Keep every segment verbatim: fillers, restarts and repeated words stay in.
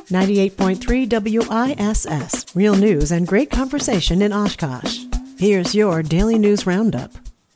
ninety-eight point three W I S S, real news and great conversation in Oshkosh. Here's your Daily News Roundup.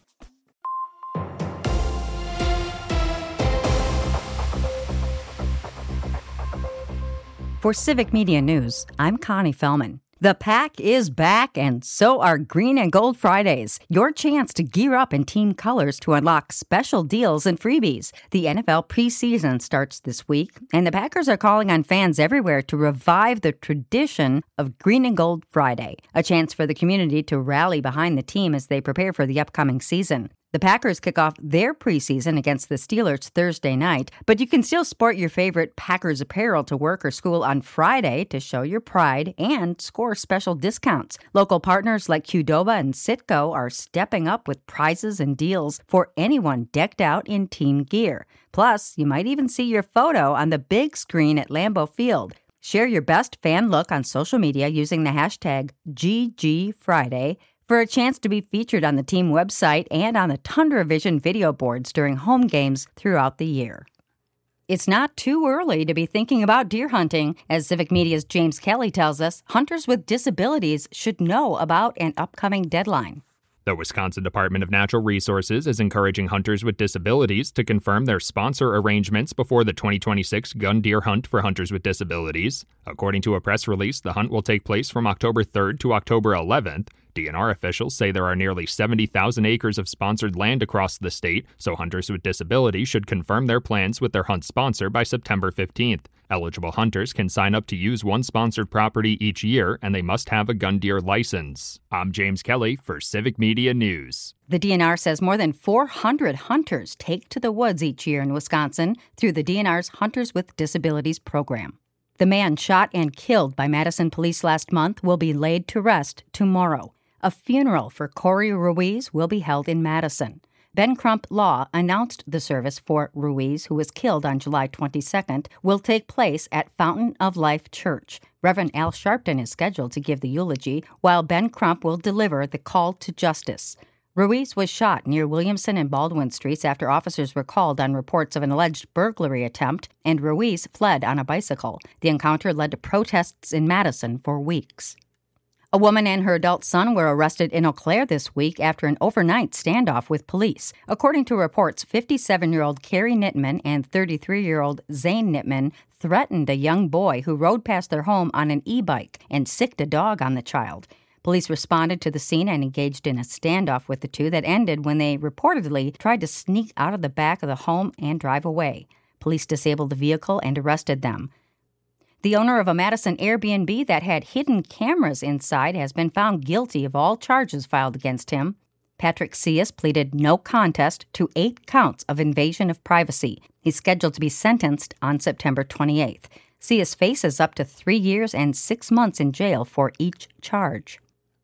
For Civic Media News, I'm Connie Fellman. The Pack is back, and so are Green and Gold Fridays, your chance to gear up in team colors to unlock special deals and freebies. The N F L preseason starts this week, and the Packers are calling on fans everywhere to revive the tradition of Green and Gold Friday, a chance for the community to rally behind the team as they prepare for the upcoming season. The Packers kick off their preseason against the Steelers Thursday night, but you can still sport your favorite Packers apparel to work or school on Friday to show your pride and score special discounts. Local partners like Qdoba and Citgo are stepping up with prizes and deals for anyone decked out in team gear. Plus, you might even see your photo on the big screen at Lambeau Field. Share your best fan look on social media using the hashtag G G Friday for a chance to be featured on the team website and on the Tundra Vision video boards during home games throughout the year. It's not too early to be thinking about deer hunting. As Civic Media's James Kelly tells us, hunters with disabilities should know about an upcoming deadline. The Wisconsin Department of Natural Resources is encouraging hunters with disabilities to confirm their sponsor arrangements before the twenty twenty-six gun deer hunt for hunters with disabilities. According to a press release, the hunt will take place from October third to October eleventh. D N R officials say there are nearly seventy thousand acres of sponsored land across the state, so hunters with disabilities should confirm their plans with their hunt sponsor by September fifteenth. Eligible hunters can sign up to use one sponsored property each year, and they must have a gun deer license. I'm James Kelly for Civic Media News. The D N R says more than four hundred hunters take to the woods each year in Wisconsin through the D N R's Hunters with Disabilities program. The man shot and killed by Madison police last month will be laid to rest tomorrow. A funeral for Corey Ruiz will be held in Madison. Ben Crump Law announced the service for Ruiz, who was killed on July twenty-second, will take place at Fountain of Life Church. Reverend Al Sharpton is scheduled to give the eulogy, while Ben Crump will deliver the call to justice. Ruiz was shot near Williamson and Baldwin Streets after officers were called on reports of an alleged burglary attempt, and Ruiz fled on a bicycle. The encounter led to protests in Madison for weeks. A woman and her adult son were arrested in Eau Claire this week after an overnight standoff with police. According to reports, fifty-seven-year-old Carrie Nittman and thirty-three-year-old Zane Nittman threatened a young boy who rode past their home on an e-bike and sicked a dog on the child. Police responded to the scene and engaged in a standoff with the two that ended when they reportedly tried to sneak out of the back of the home and drive away. Police disabled the vehicle and arrested them. The owner of a Madison Airbnb that had hidden cameras inside has been found guilty of all charges filed against him. Patrick Cias pleaded no contest to eight counts of invasion of privacy. He's scheduled to be sentenced on September twenty-eighth. Cias faces up to three years and six months in jail for each charge.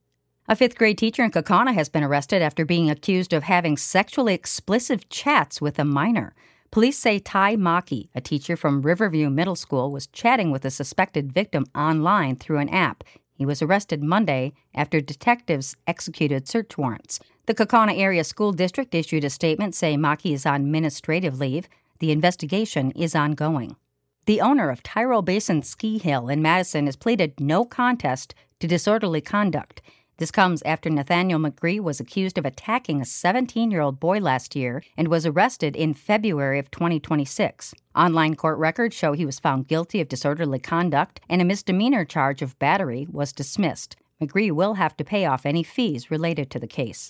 A fifth-grade teacher in Kaukauna has been arrested after being accused of having sexually explicit chats with a minor. Police say Ty Maki, a teacher from Riverview Middle School, was chatting with a suspected victim online through an app. He was arrested Monday after detectives executed search warrants. The Kaukauna Area School District issued a statement saying Maki is on administrative leave. The investigation is ongoing. The owner of Tyrol Basin Ski Hill in Madison has pleaded no contest to disorderly conduct. This comes after Nathaniel McGree was accused of attacking a seventeen-year-old boy last year and was arrested in February of twenty twenty-six. Online court records show he was found guilty of disorderly conduct, and a misdemeanor charge of battery was dismissed. McGree will have to pay off any fees related to the case.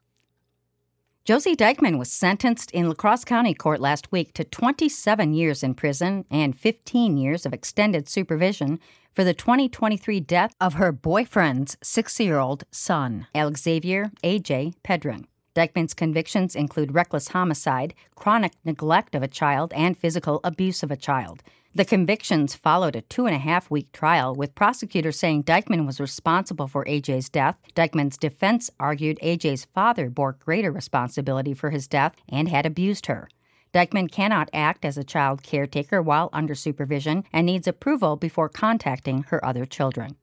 Josie Dykman was sentenced in La Crosse County Court last week to twenty-seven years in prison and fifteen years of extended supervision for the twenty twenty-three death of her boyfriend's six-year-old son, Alexavier A J Pedron. Dykman's convictions include reckless homicide, chronic neglect of a child, and physical abuse of a child. The convictions followed a two-and-a-half-week trial, with prosecutors saying Dykman was responsible for A J's death. Dykman's defense argued A J's father bore greater responsibility for his death and had abused her. Dykman cannot act as a child caretaker while under supervision and needs approval before contacting her other children.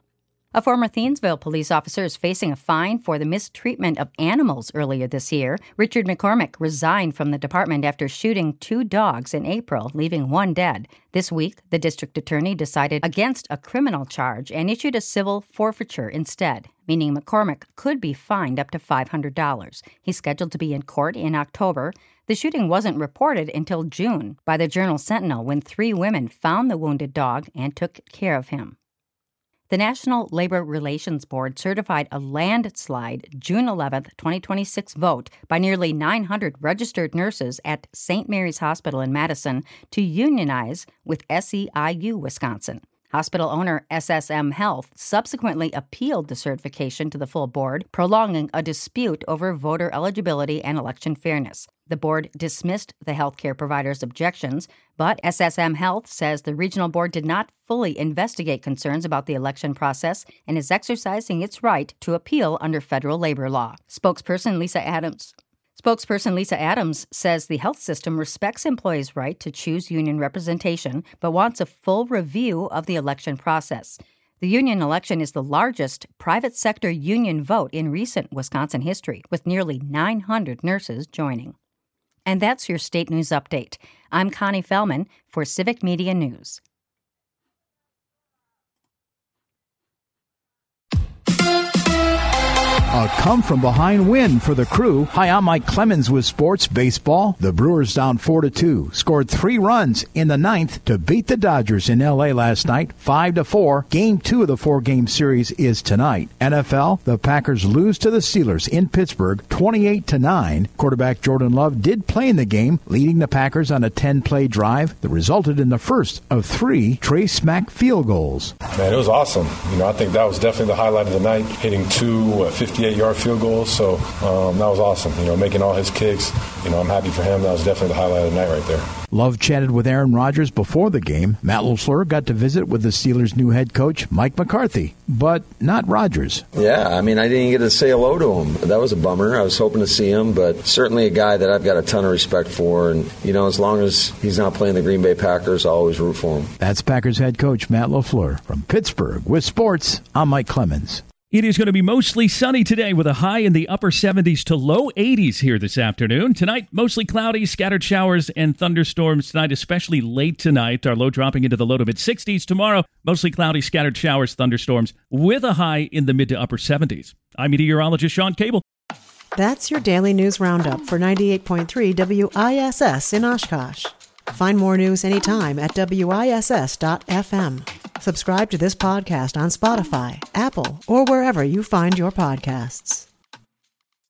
A former Thiensville police officer is facing a fine for the mistreatment of animals earlier this year. Richard McCormick resigned from the department after shooting two dogs in April, leaving one dead. This week, the district attorney decided against a criminal charge and issued a civil forfeiture instead, meaning McCormick could be fined up to five hundred dollars. He's scheduled to be in court in October. The shooting wasn't reported until June by the Journal-Sentinel when three women found the wounded dog and took care of him. The National Labor Relations Board certified a landslide June eleventh, twenty twenty-six vote by nearly nine hundred registered nurses at Saint Mary's Hospital in Madison to unionize with S E I U Wisconsin. Hospital owner S S M Health subsequently appealed the certification to the full board, prolonging a dispute over voter eligibility and election fairness. The board dismissed the healthcare provider's objections, but S S M Health says the regional board did not fully investigate concerns about the election process and is exercising its right to appeal under federal labor law. Spokesperson Lisa Adams Spokesperson Lisa Adams says the health system respects employees' right to choose union representation, but wants a full review of the election process. The union election is the largest private sector union vote in recent Wisconsin history, with nearly nine hundred nurses joining. And that's your state news update. I'm Connie Fellman for Civic Media News. A come-from-behind win for the Crew. Hi, I'm Mike Clemens with Sports Baseball. The Brewers down four to two, scored three runs in the ninth to beat the Dodgers in L A last night, five to four. Game two of the four-game series is tonight. N F L, the Packers lose to the Steelers in Pittsburgh, twenty-eight to nine. Quarterback Jordan Love did play in the game, leading the Packers on a ten-play drive that resulted in the first of three Trey Smack field goals. Man, it was awesome. You know, I think that was definitely the highlight of the night, hitting two fifty-eight-yard field goals, so um, that was awesome. You know, making all his kicks. You know, I'm happy for him. That was definitely the highlight of the night right there. Love chatted with Aaron Rodgers before the game. Matt LaFleur got to visit with the Steelers' new head coach, Mike McCarthy, but not Rodgers. Yeah, I mean, I didn't get to say hello to him. That was a bummer. I was hoping to see him, but certainly a guy that I've got a ton of respect for. And, you know, as long as he's not playing the Green Bay Packers, I'll always root for him. That's Packers head coach Matt LaFleur. From Pittsburgh with sports, I'm Mike Clemens. It is going to be mostly sunny today with a high in the upper seventies to low eighties here this afternoon. Tonight, mostly cloudy, scattered showers and thunderstorms tonight, especially late tonight. Our low dropping into the low to mid-sixties. Tomorrow, mostly cloudy, scattered showers, thunderstorms with a high in the mid to upper seventies. I'm meteorologist Sean Cable. That's your daily news roundup for ninety-eight point three W I S S in Oshkosh. Find more news anytime at W I S S dot F M. Subscribe to this podcast on Spotify, Apple, or wherever you find your podcasts.